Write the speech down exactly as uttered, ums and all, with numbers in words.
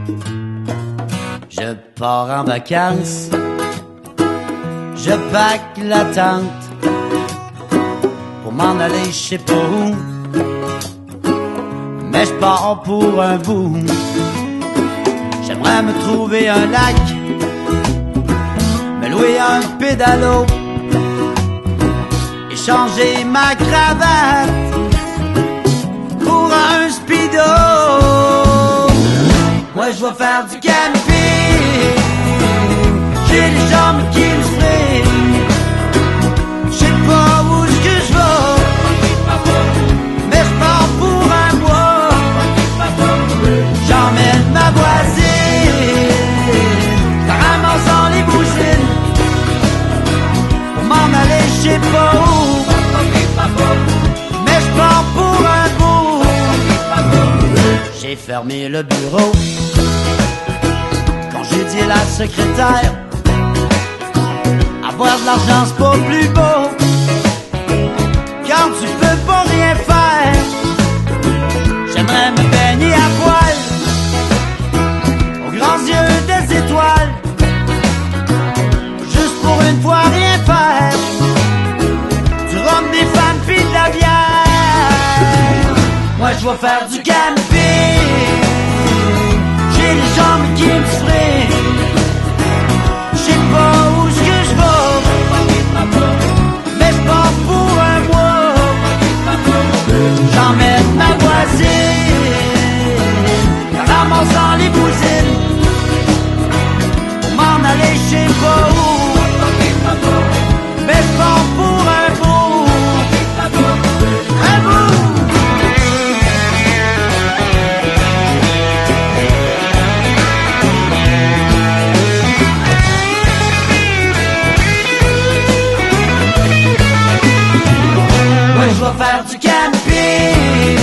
Je pars en vacances, je pack la tente pour m'en aller je sais pas où, mais je pars pour un bout. J'aimerais me trouver un lac, me louer un pédalo, échanger ma cravate pour un speedo. Moi je vais faire du camping, j'ai les jambes qui me friment. Je sais pas où est-ce que je vais, mais je pars pour un mois. J'emmène ma voisine, en ramassant les bousines, pour m'en aller je sais pas où, mais je pars pour un bout. J'ai fermé le bureau, j'ai dit à la secrétaire, avoir de l'argent c'est pas plus beau quand tu peux pas rien faire. J'aimerais me baigner à poil aux grands yeux des étoiles, juste pour une fois rien faire, du rhum, des femmes pis de la bière. Moi je vais faire du camping, j'ai les jambes qui me friment. Je sais pas où est-ce que je vais, mais je pars pour un mois. J'emmène ma voisine, en ramassant les bousines, pour m'en aller je sais pas où, mais je pars pour un bout. Un bout. Je vais faire du camping,